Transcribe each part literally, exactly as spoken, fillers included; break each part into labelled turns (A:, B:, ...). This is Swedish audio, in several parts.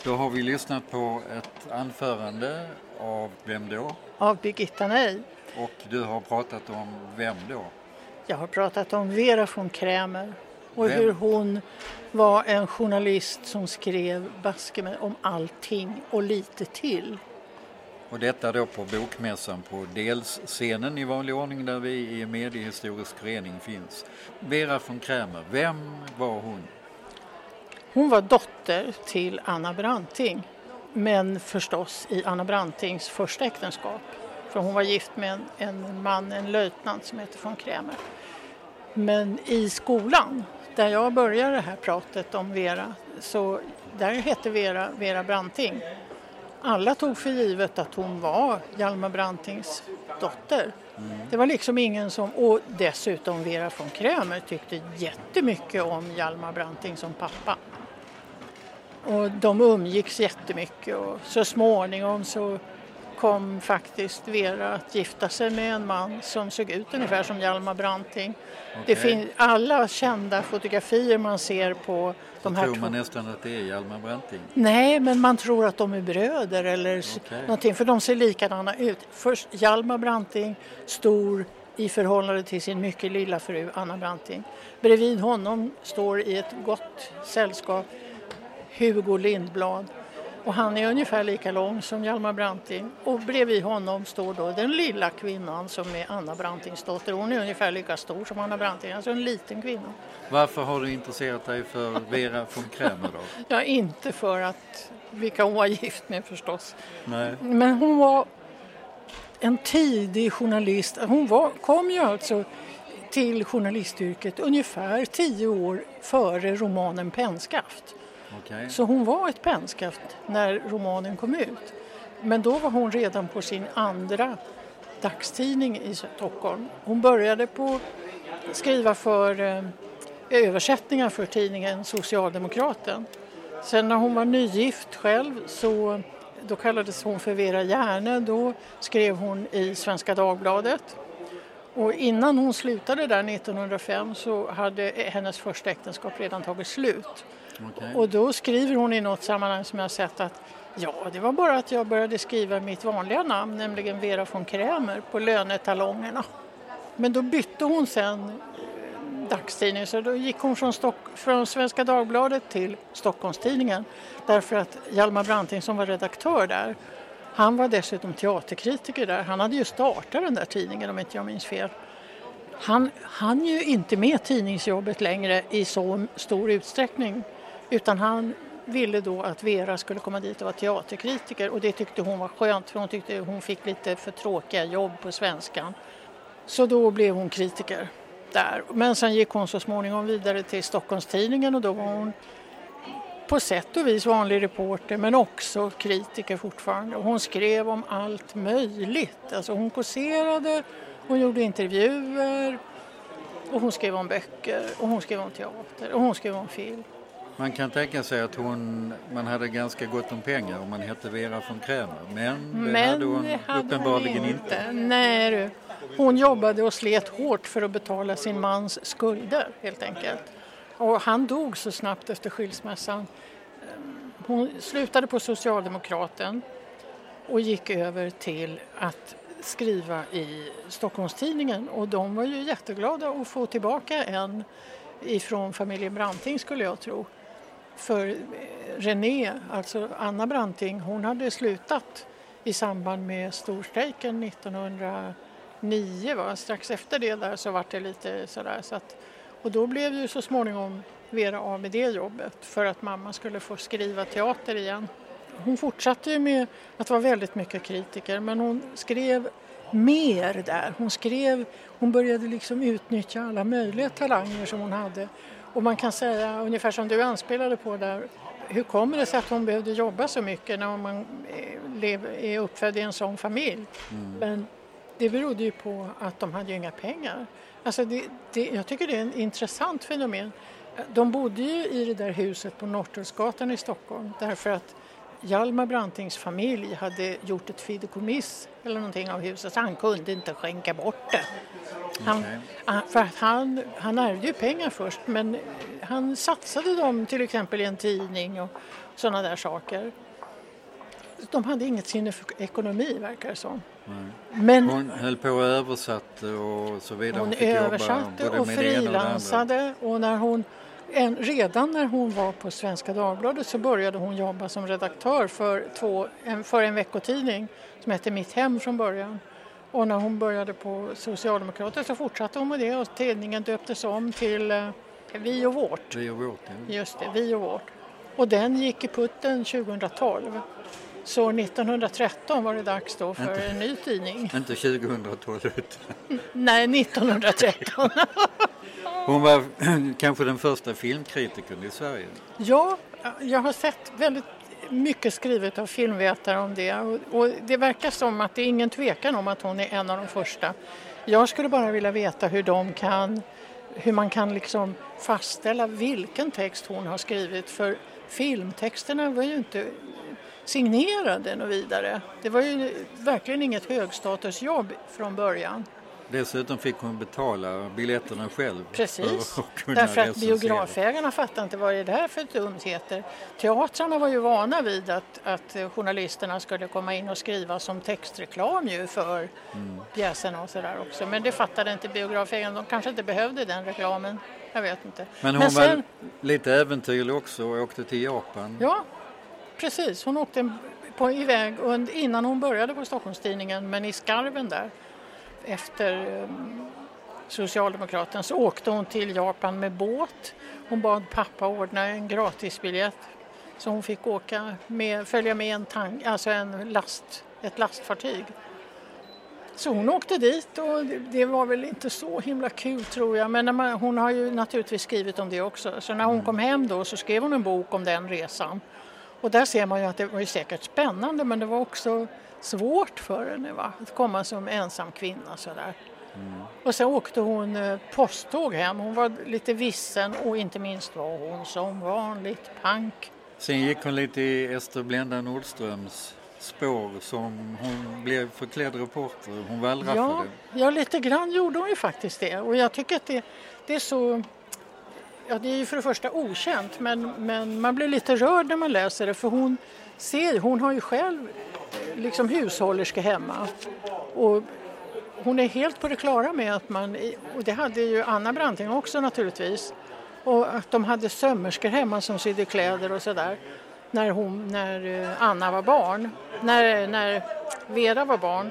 A: Då har vi lyssnat på ett anförande av vem då?
B: Av Birgitta Nej.
A: Och du har pratat om vem då?
B: Jag har pratat om Vera von Krämer och
A: Vem?
B: hur hon var en journalist som skrev baske med om allting och lite till.
A: Och detta då på bokmässan på Delsscenen i vanlig ordning där vi i Mediehistorisk förening finns. Vera von Krämer, vem var hon?
B: Hon var dotter till Anna Branting, men förstås i Anna Brantings första äktenskap. För hon var gift med en, en man, en löjtnant som heter von Krämer. Men i skolan, där jag började det här pratet om Vera, så där hette Vera Vera Branting. Alla tog för givet att hon var Hjalmar Brantings dotter. Mm. Det var liksom ingen som, och dessutom Vera von Krämer tyckte jättemycket om Hjalmar Branting som pappa. Och de umgicks jättemycket och så småningom så kom faktiskt Vera att gifta sig med en man som såg ut ungefär som Hjalmar Branting. Okay. Det finns alla kända fotografier man ser på de här.
A: Tror man två... nästan att det är Hjalmar Branting?
B: Nej, men man tror att de är bröder eller okay. någonting, för de ser likadana ut. Först Hjalmar Branting, stor i förhållande till sin mycket lilla fru Anna Branting. Bredvid honom står i ett gott sällskap Hugo Lindblad. Och han är ungefär lika lång som Hjalmar Branting. Och bredvid honom står då den lilla kvinnan som är Anna Brantings dotter. Hon är ungefär lika stor som Anna Branting, alltså en liten kvinna.
A: Varför har du intresserat dig för Vera von Krämer då?
B: Ja, inte för att vilka hon var gift med förstås.
A: Nej.
B: Men hon var en tidig journalist. Hon var, kom ju alltså till journalistyrket ungefär tio år före romanen Pennskaft.
A: Okay.
B: Så hon var ett pennskaft när romanen kom ut. Men då var hon redan på sin andra dagstidning i Stockholm. Hon började på skriva för eh, översättningar för tidningen Socialdemokraten. Sen när hon var nygift själv så då kallades hon för Vera Järne. Då skrev hon i Svenska Dagbladet. Och innan hon slutade där nittonhundrafem så hade hennes första äktenskap redan tagit slut. Okay. Och då skriver hon i något sammanhang som jag har sett att ja, det var bara att jag började skriva mitt vanliga namn, nämligen Vera von Krämer, på lönetalongerna. Men då bytte hon sen dagstidning, så då gick hon från, Stock- från Svenska Dagbladet till Stockholmstidningen. Därför att Hjalmar Branting som var redaktör där, han var dessutom teaterkritiker där. Han hade ju startat den där tidningen om inte jag minns fel. Han hann ju inte med tidningsjobbet längre i så stor utsträckning. Utan han ville då att Vera skulle komma dit och vara teaterkritiker. Och det tyckte hon var skönt, för hon tyckte hon fick lite för tråkiga jobb på svenskan. Så då blev hon kritiker där. Men sen gick hon så småningom vidare till Stockholmstidningen och då var hon på sätt och vis vanlig reporter men också kritiker fortfarande. Och hon skrev om allt möjligt. Alltså hon kåserade, hon gjorde intervjuer och hon skrev om böcker och hon skrev om teater och hon skrev om film.
A: Man kan tänka sig att hon, man hade ganska gott om pengar om man hette Vera von Krämer. Men det
B: men
A: hade hon
B: det hade
A: uppenbarligen
B: hon
A: inte.
B: inte. Nej du. Hon jobbade och slet hårt för att betala sin mans skulder helt enkelt. Och han dog så snabbt efter skilsmässan. Hon slutade på Socialdemokraten och gick över till att skriva i Stockholmstidningen. Och de var ju jätteglada att få tillbaka en ifrån familjen Branting skulle jag tro. För René, alltså Anna Branting, hon hade slutat i samband med storstrejken nittonhundranio. Va? Strax efter det där så var det lite sådär. Så att, och då blev ju så småningom Vera av med det jobbet för att mamma skulle få skriva teater igen. Hon fortsatte ju med att vara väldigt mycket kritiker, men hon skrev mer där. Hon skrev, hon började liksom utnyttja alla möjliga talanger som hon hade. Och man kan säga, ungefär som du anspelade på där, hur kommer det sig att hon behövde jobba så mycket när man är uppfödd i en sån familj? Mm. Men det berodde ju på att de hade ju inga pengar. Alltså det, det, jag tycker det är en intressant fenomen. De bodde ju i det där huset på Norrtullsgatan i Stockholm därför att Hjalmar Brantings familj hade gjort ett fideikommiss eller någonting av huset, så han kunde inte skänka bort det. Han, okay. För att han, han ärvde ju pengar först, men han satsade dem till exempel i en tidning och, sådana där saker. De hade inget sinne för ekonomi, verkar det som.
A: Men hon höll på och översatte och så vidare.
B: Hon,
A: hon
B: hon översatte och frilansade och, och när hon, en, redan när hon var på Svenska Dagbladet så började hon jobba som redaktör för, två, en, för en veckotidning som hette Mitt Hem från början. Och när hon började på Socialdemokraterna så fortsatte hon med det och tidningen döptes om till eh, Vi och Vårt.
A: Vi och Vårt, ja.
B: Just det, Vi och Vårt. Och den gick i putten tjugohundratolv. Så nittonhundratretton var det dags då för inte, en ny tidning.
A: Inte tjugohundratolv.
B: Nej, nittonhundratretton.
A: Hon var kanske den första filmkritikern i Sverige.
B: Ja, jag har sett väldigt mycket skrivet av filmvetare om det. Och, och det verkar som att det är ingen tvekan om att hon är en av de första. Jag skulle bara vilja veta hur de kan, hur man kan liksom fastställa vilken text hon har skrivit. För filmtexterna var ju inte signerade och vidare. Det var ju verkligen inget högstatusjobb från början.
A: Dessutom fick hon betala biljetterna själv.
B: Precis, för att därför att biografägarna fattade inte vad det är där för dumheter. Teatrarna var ju vana vid att, att journalisterna skulle komma in och skriva som textreklam ju för mm. pjäserna och sådär också. Men det fattade inte biografägarna, de kanske inte behövde den reklamen, jag vet inte.
A: Men hon Men sen, var lite äventyrlig också och åkte till Japan.
B: Ja, precis. Hon åkte på, iväg innan hon började på Stockholmstidningen, men i skarven där. Efter um, Socialdemokraterna så åkte hon till Japan med båt. Hon bad pappa ordna en gratisbiljett så hon fick åka med, följa med en tank, alltså en last, ett lastfartyg. Så hon åkte dit och det, det var väl inte så himla kul tror jag. Men när man, hon har ju naturligtvis skrivit om det också. Så när hon kom hem då så skrev hon en bok om den resan. Och där ser man ju att det var ju säkert spännande men det var också svårt för henne va? Att komma som ensam kvinna sådär. Mm. Och sen åkte hon posttåg hem. Hon var lite vissen och inte minst var hon som vanligt pank.
A: Sen gick hon lite i Ester Blenda Nordströms spår som hon blev förklädd reporter. Hon wallraffade.
B: Ja, ja, lite grann gjorde hon ju faktiskt det. Och jag tycker att det, det är så... Ja, det är ju för det första okänt men, men man blir lite rörd när man läser det för hon ser, hon har ju själv liksom hushållerska hemma och hon är helt på det klara med att man, och det hade ju Anna Branting också naturligtvis, och att de hade sömmerskor hemma som sydde kläder och sådär när, hon, när Anna var barn, när, när Vera var barn.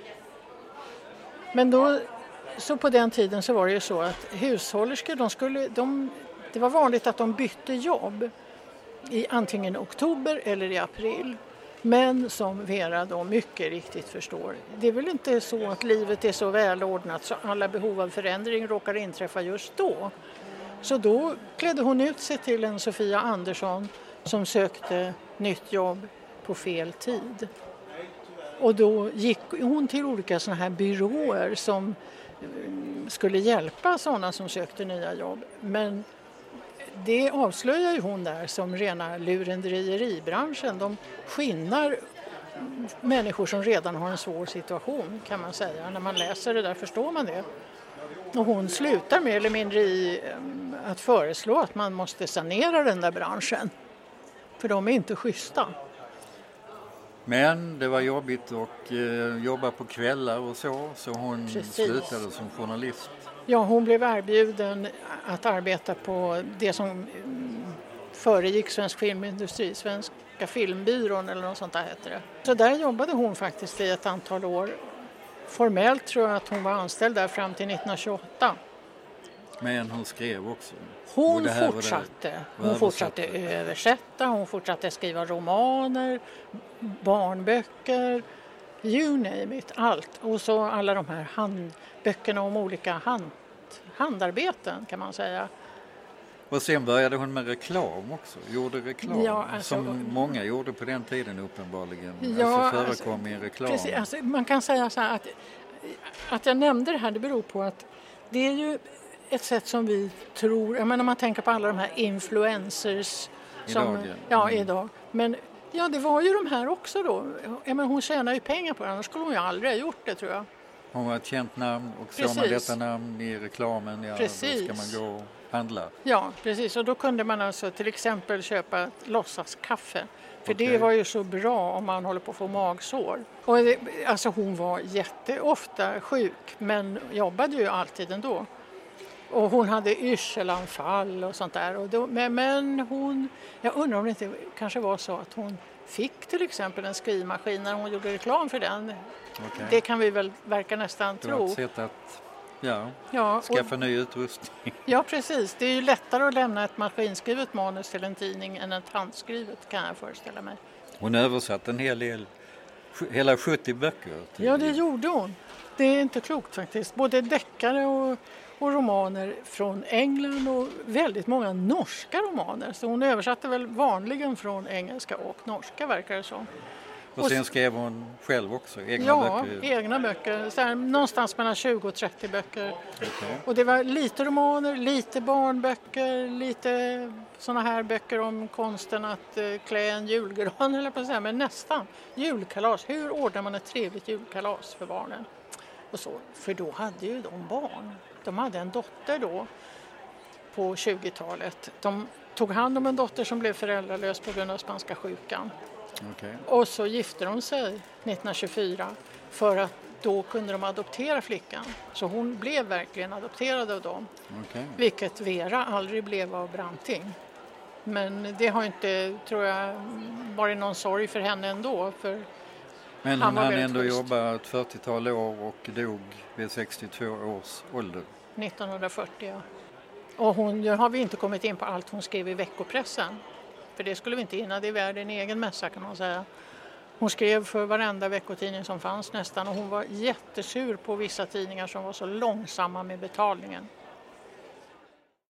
B: Men då så på den tiden så var det ju så att hushållerskor, de skulle, de, det var vanligt att de bytte jobb i antingen oktober eller i april. Men som Vera då mycket riktigt förstår, det är väl inte så att livet är så välordnat så alla behov av förändring råkar inträffa just då. Så då klädde hon ut sig till en Sofia Andersson som sökte nytt jobb på fel tid. Och då gick hon till olika såna här byråer som skulle hjälpa sådana som sökte nya jobb. Men det avslöjar ju hon där som rena lurendrejeribranschen. De skinnar människor som redan har en svår situation kan man säga. När man läser det där förstår man det. Och hon slutar mer eller mindre i att föreslå att man måste sanera den där branschen. För de är inte schyssta.
A: Men det var jobbigt att eh, jobba på kvällar och så, så hon Precis. slutade som journalist.
B: Ja, hon blev erbjuden att arbeta på det som föregick Svensk Filmindustri, Svenska Filmbyrån eller något sånt där heter det. Så där jobbade hon faktiskt i ett antal år. Formellt tror jag att hon var anställd där fram till nittonhundratjugoåtta.
A: Men hon skrev också.
B: Hon fortsatte. Hon fortsatte översätta, hon fortsatte skriva romaner, barnböcker, you name it, allt. Och så alla de här handböckerna om olika hand, handarbeten kan man säga.
A: Och sen började hon med reklam också, gjorde reklam
B: ja, alltså,
A: som många gjorde på den tiden uppenbarligen.
B: Ja,
A: alltså förekom alltså, i en reklam.
B: Precis, alltså, man kan säga så här att, att jag nämnde det här, det beror på att det är ju ett sätt som vi tror, jag menar om man tänker på alla de här influencers som,
A: idag, ja.
B: ja
A: mm.
B: idag, men ja det var ju de här också då, jag menar, hon tjänar ju pengar på det, annars skulle hon ju aldrig ha gjort det tror jag.
A: Hon var ett känt namn och såg man detta namn i reklamen, ja, Precis. Då ska man gå handlar.
B: Ja, precis. Och då kunde man alltså till exempel köpa ett låtsaskaffe. För
A: Okej.
B: det var ju så bra om man håller på att få magsår. Och det, alltså hon var jätteofta sjuk men jobbade ju alltid ändå. Och hon hade yrselanfall och sånt där. Och då, men, men hon, jag undrar om det inte kanske var så att hon fick till exempel en skrivmaskin när hon gjorde reklam för den.
A: Okej.
B: Det kan vi väl verka nästan
A: Det var
B: tro.
A: ett sätt att ja,
B: Ja, och,
A: skaffa ny utrustning.
B: ja, precis. Det är ju lättare att lämna ett maskinskrivet manus till en tidning än ett handskrivet kan jag föreställa mig.
A: Hon översatte en hel del, hela sjuttio böcker. Till.
B: Ja, det gjorde hon. Det är inte klokt faktiskt. Både deckare och, och romaner från England och väldigt många norska romaner. Så hon översatte väl vanligen från engelska och norska verkar det som.
A: Och sen skrev hon själv också egna
B: Ja,
A: böcker.
B: egna böcker. Så här, någonstans mellan tjugo och trettio böcker.
A: Okay.
B: Och det var lite romaner, lite barnböcker, lite såna här böcker om konsten att eh, klä en julgran eller på att säga, men nästan. Julkalas, hur ordnar man ett trevligt julkalas för barnen? Och så, för då hade ju de barn. De hade en dotter då på tjugotalet. De tog hand om en dotter som blev föräldralös på grund av spanska sjukan.
A: Okay.
B: Och så gifte de sig nittonhundratjugofyra för att då kunde de adoptera flickan. Så hon blev verkligen adopterad av dem.
A: Okay.
B: Vilket Vera aldrig blev av Branting. Men det har inte, tror jag, varit någon sorg för henne ändå. För
A: Men
B: han
A: hon
B: var
A: hann
B: väldigt
A: ändå
B: schysst.
A: jobba ett fyrtiotal år och dog vid sextiotvå års ålder.
B: nittonhundrafyrtio, ja. Och hon, nu har vi inte kommit in på allt hon skrev i veckopressen. För det skulle vi inte hinna, det är värd en egen mässa kan man säga. Hon skrev för varenda veckotidning som fanns nästan och hon var jättesur på vissa tidningar som var så långsamma med betalningen.